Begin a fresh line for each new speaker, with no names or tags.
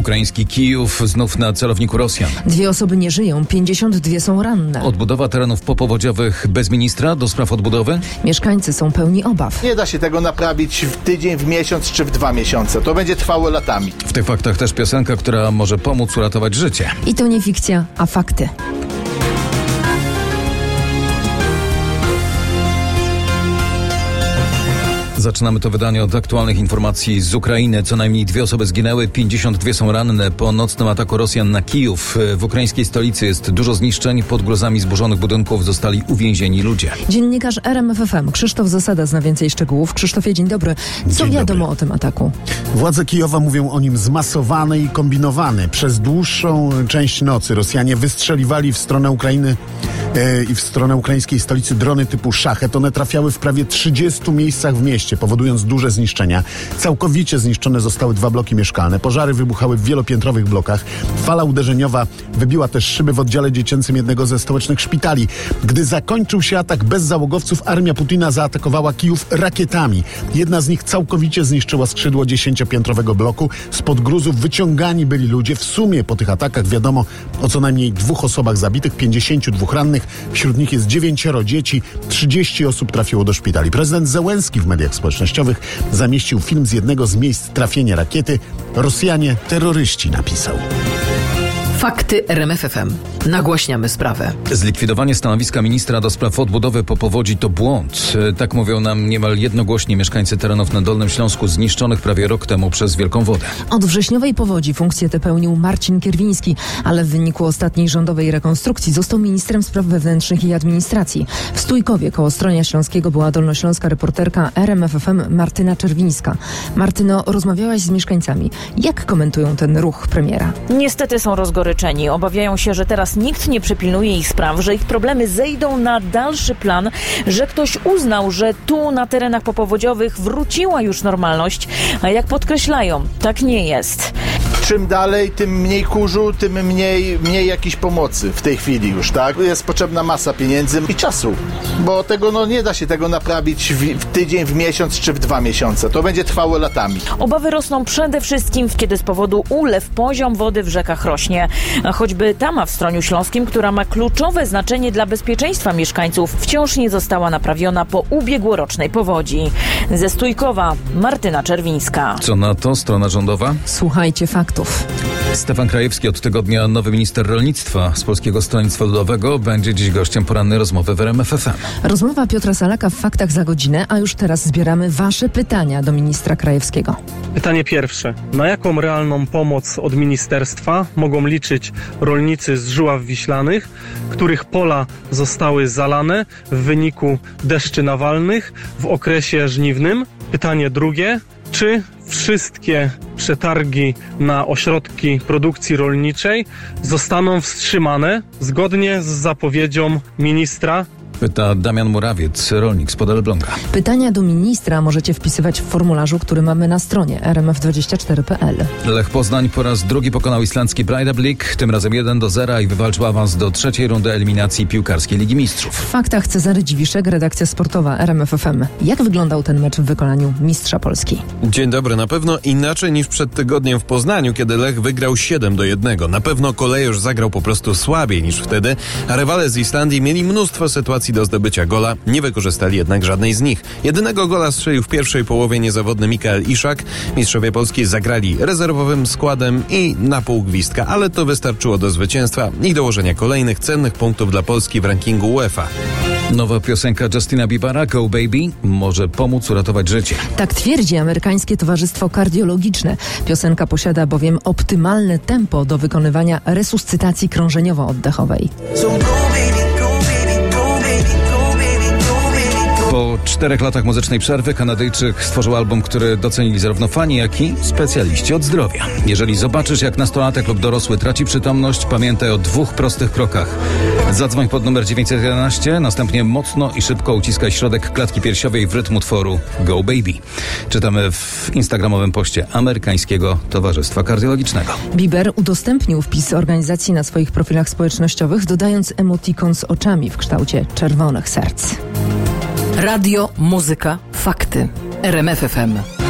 Ukraiński Kijów znów na celowniku Rosjan.
2 osoby nie żyją, 52 są ranne.
Odbudowa terenów popowodziowych bez ministra do spraw odbudowy?
Mieszkańcy są pełni obaw.
Nie da się tego naprawić w tydzień, w miesiąc czy w 2 miesiące. To będzie trwało latami.
W tych faktach też piosenka, która może pomóc uratować życie.
I to nie fikcja, a fakty.
Zaczynamy to wydanie od aktualnych informacji z Ukrainy. Co najmniej 2 osoby zginęły, 52 są ranne po nocnym ataku Rosjan na Kijów. W ukraińskiej stolicy jest dużo zniszczeń. Pod grozami zburzonych budynków zostali uwięzieni ludzie.
Dziennikarz RMFFM Krzysztof Zasada zna więcej szczegółów. Krzysztofie, dzień dobry. Co wiadomo o tym ataku?
Władze Kijowa mówią o nim zmasowany i kombinowany. Przez dłuższą część nocy Rosjanie wystrzeliwali w stronę Ukrainy i w stronę ukraińskiej stolicy drony typu Szachet. One trafiały w prawie 30 miejscach w mieście, powodując duże zniszczenia. Całkowicie zniszczone zostały 2 bloki mieszkalne. Pożary wybuchały w wielopiętrowych blokach. Fala uderzeniowa wybiła też szyby w oddziale dziecięcym jednego ze stołecznych szpitali. Gdy zakończył się atak bez załogowców, armia Putina zaatakowała Kijów rakietami. Jedna z nich całkowicie zniszczyła skrzydło 10-piętrowego bloku. Spod gruzów wyciągani byli ludzie. W sumie po tych atakach wiadomo o co najmniej 2 osobach zabitych, 52 rannych. Wśród nich jest 9 dzieci. 30 osób trafiło do szpitali. Prezydent Zełenski w mediach społecznościowych zamieścił film z jednego z miejsc trafienia rakiety. Rosjanie terroryści, napisał.
Fakty RMFFM. Nagłaśniamy sprawę.
Zlikwidowanie stanowiska ministra do spraw odbudowy po powodzi to błąd. Tak mówią nam niemal jednogłośnie mieszkańcy terenów na Dolnym Śląsku zniszczonych prawie rok temu przez wielką wodę.
Od wrześniowej powodzi funkcję tę pełnił Marcin Kierwiński, ale w wyniku ostatniej rządowej rekonstrukcji został ministrem spraw wewnętrznych i administracji. W Stójkowie koło Stronia Śląskiego była dolnośląska reporterka RMFFM Martyna Czerwińska. Martyno, rozmawiałaś z mieszkańcami. Jak komentują ten ruch premiera?
Niestety są rozgoryczeni. Obawiają się, że teraz nikt nie przepilnuje ich spraw, że ich problemy zejdą na dalszy plan, że ktoś uznał, że tu na terenach popowodziowych wróciła już normalność, a jak podkreślają, tak nie jest.
Czym dalej, tym mniej kurzu, tym mniej jakiejś pomocy w tej chwili już, tak? Jest potrzebna masa pieniędzy i czasu, bo tego nie da się tego naprawić w tydzień, w miesiąc czy w 2 miesiące. To będzie trwało latami.
Obawy rosną przede wszystkim, kiedy z powodu ulew poziom wody w rzekach rośnie. Choćby Tama w Stroniu Śląskim, która ma kluczowe znaczenie dla bezpieczeństwa mieszkańców, wciąż nie została naprawiona po ubiegłorocznej powodzi. Ze Stójkowa Martyna Czerwińska.
Co na to strona rządowa?
Słuchajcie faktów.
Stefan Krajewski, od tygodnia nowy minister rolnictwa z Polskiego Stronnictwa Ludowego, będzie dziś gościem porannej rozmowy w RMFFM.
Rozmowa Piotra Salaka w Faktach za godzinę, a już teraz zbieramy wasze pytania do ministra Krajewskiego.
Pytanie pierwsze. Na jaką realną pomoc od ministerstwa mogą liczyć rolnicy z Żuław Wiślanych, których pola zostały zalane w wyniku deszczy nawalnych w okresie żniwnym? Pytanie drugie. Czy wszystkie przetargi na ośrodki produkcji rolniczej zostaną wstrzymane zgodnie z zapowiedzią ministra?
Pyta Damian Murawiec, rolnik z Elbląga.
Pytania do ministra możecie wpisywać w formularzu, który mamy na stronie rmf24.pl.
Lech Poznań po raz drugi pokonał islandzki Breiðablik, tym razem 1-0 i wywalczył awans do 3. rundy eliminacji piłkarskiej Ligi Mistrzów.
W Faktach Cezary Dziwiszek, redakcja sportowa RMFFM. Jak wyglądał ten mecz w wykonaniu mistrza Polski?
Dzień dobry. Na pewno inaczej niż przed tygodniem w Poznaniu, kiedy Lech wygrał 7-1. Na pewno Kolejorz zagrał po prostu słabiej niż wtedy, a rywale z Islandii mieli mnóstwo sytuacji do zdobycia gola, nie wykorzystali jednak żadnej z nich. Jedynego gola strzelił w pierwszej połowie niezawodny Mikael Iszak. Mistrzowie Polski zagrali rezerwowym składem i na pół gwizdka, ale to wystarczyło do zwycięstwa i dołożenia kolejnych cennych punktów dla Polski w rankingu UEFA.
Nowa piosenka Justina Biebera, Go Baby, może pomóc uratować życie.
Tak twierdzi amerykańskie towarzystwo kardiologiczne. Piosenka posiada bowiem optymalne tempo do wykonywania resuscytacji krążeniowo-oddechowej.
Po 4 latach muzycznej przerwy Kanadyjczyk stworzył album, który docenili zarówno fani, jak i specjaliści od zdrowia. Jeżeli zobaczysz, jak nastolatek lub dorosły traci przytomność, pamiętaj o 2 prostych krokach. Zadzwoń pod numer 911, następnie mocno i szybko uciskaj środek klatki piersiowej w rytm utworu Go Baby. Czytamy w instagramowym poście amerykańskiego Towarzystwa Kardiologicznego.
Bieber udostępnił wpis organizacji na swoich profilach społecznościowych, dodając emotikon z oczami w kształcie czerwonych serc.
Radio, muzyka, fakty. RMFFM.